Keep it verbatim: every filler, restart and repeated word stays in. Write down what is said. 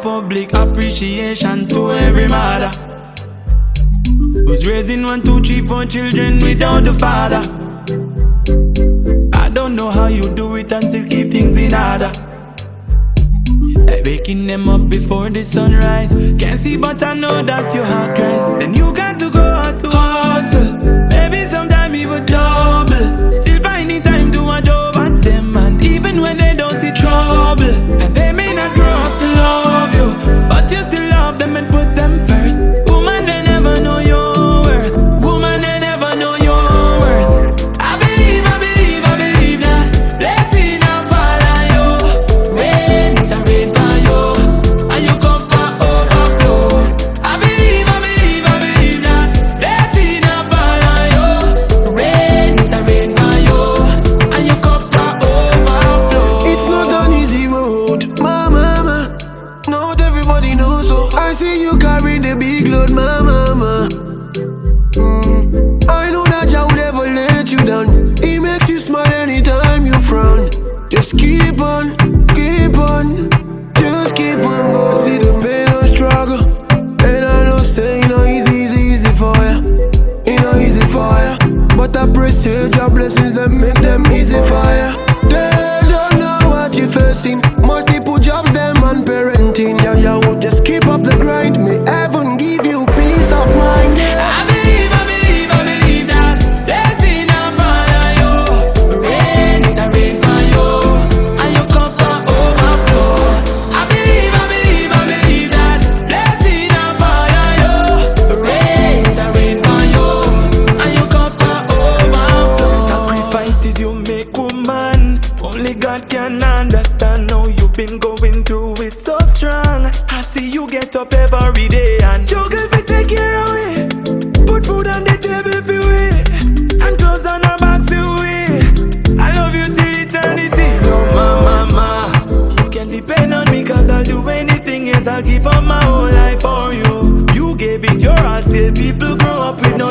public appreciation to every mother who's raising one, two, three, four children without the father. I don't know how you do it and still keep things in order. Like waking them up before the sunrise. Can't see but I know that your heart cries. Then you got to go out to hustle. Maybe sometime even double. Still finding time to a job and them. And even when they don't see trouble, and they may not grow up to love you, but you still love them and put them first. Woman, they never know your worth. Woman, they never know your worth. I believe, I believe, I believe that blessing will fall on you. Rain, it's a rain for you, and you come for overflow. I believe, I believe, I believe that blessing will fall on you. Rain, it's a rain for you, and you come for overflow. It's not an easy road, my mama. Not everybody knows so. I see you carry the big load, my mama. Mm. I know that Jah would never let you down. He makes you smile anytime you frown. Just keep on, keep on, just keep on. Go see the pain and struggle. And I know say it no easy, easy, easy for ya. It no easy for ya. But I pray say your blessings that make them easy for ya. They don't know what you're facing. Multiple jobs, them and parenting. Yeah, yeah, would just keep up the grind. May heaven give you peace of mind. Yeah. I believe, I believe, I believe that blessing will fall on you. Rain, it's a rain for you, and you come for overflow. I believe, I believe, I believe that blessing will fall on you. Rain, it's a rain for you, and you come for overflow. Sacrifices you make, woman, only God can understand. Now you've been going through it so strong. I see you get up every day and juggle to take care of it. Put food on the table for we, and clothes on our backs for we. I love you till eternity. Oh mama, mama, you can depend on me, cause I'll do anything. Yes, I'll give up my whole life for you. You gave it your all, still people grow up with no